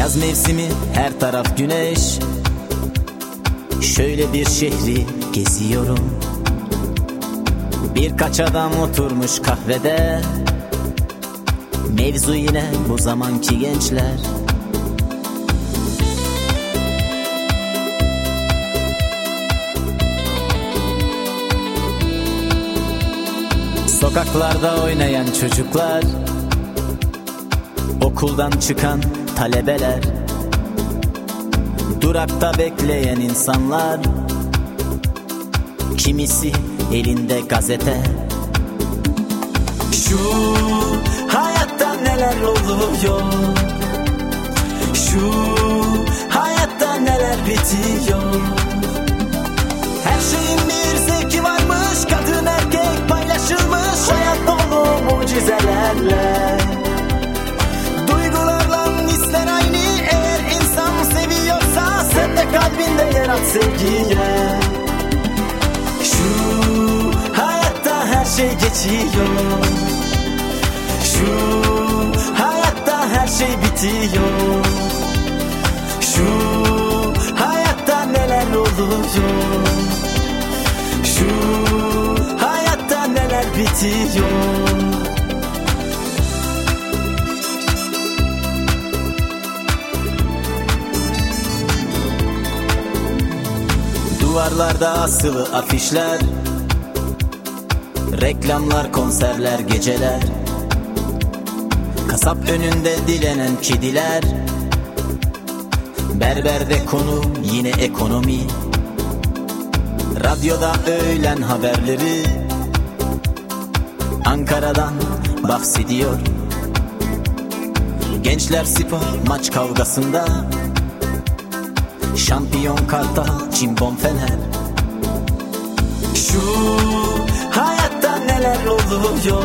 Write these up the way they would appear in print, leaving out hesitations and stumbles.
Yaz mevsimi, her taraf güneş. Şöyle bir şehri geziyorum. Birkaç adam oturmuş kahvede. Mevzu yine bu zamanki gençler. Sokaklarda oynayan çocuklar, okuldan çıkan talebeler, durakta bekleyen insanlar, kimisi elinde gazete. Şu hayatta neler oluyor, şu hayatta neler bitiyor. Her şeyin bir zevki varmış, kadın erkek paylaşılmış. Hayat dolu mucizelerle, duygularla hisler aynı. Eğer insan seviyorsa sen de kalbinde yer aç sevgiye. Şu hayatta her şey geçiyor, şu hayatta her şey bitiyor. Şu hayatta neler oluyor, şu hayatta neler bitiyor. Duvarlarda asılı afişler, reklamlar, konserler, geceler. Kasap önünde dilenen kediler, berberde konu yine ekonomi. Radyoda öğlen haberleri Ankara'dan bahsediyor. Gençler spor maç kavgasında, şampiyon Kartal, Cimbom Fener. Şu hayatta neler oluyor,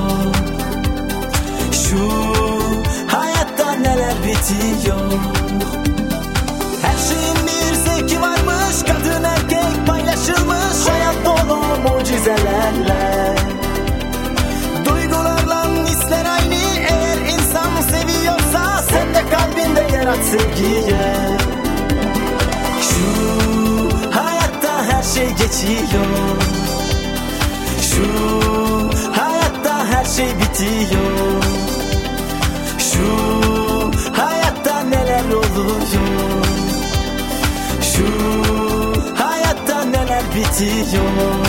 şu hayatta neler bitiyor. Her şeyin bir zevki varmış, kadın erkek paylaşılmış. Hayat dolu mucizelerle, duygularla hisler aynı. Eğer insan seviyorsa sen de kalbinde yer aç sevgiye. Şu hayatta her şey geçiyor, şu hayatta her şey bitiyor. Şu hayatta neler oluyor, şu hayatta neler bitiyor.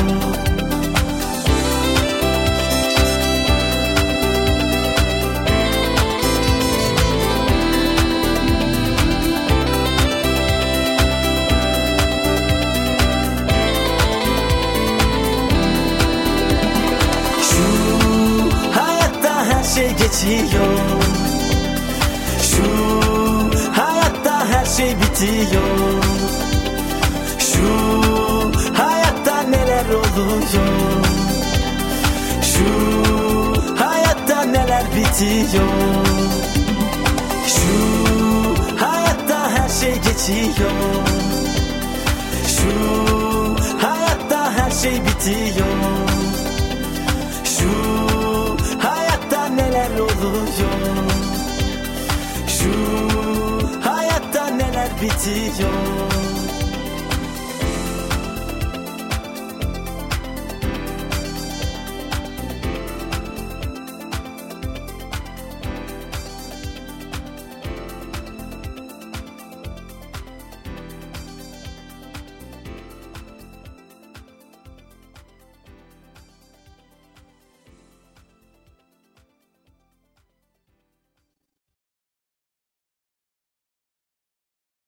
Geçiyor, şu hayatta her şey bitiyor. Şu hayatta neler oluyor, şu hayatta neler bitiyor. Şu hayatta her şey geçiyor, şu hayatta her şey bitiyor. Şu neler oluyor, şu hayatta neler bitiyor.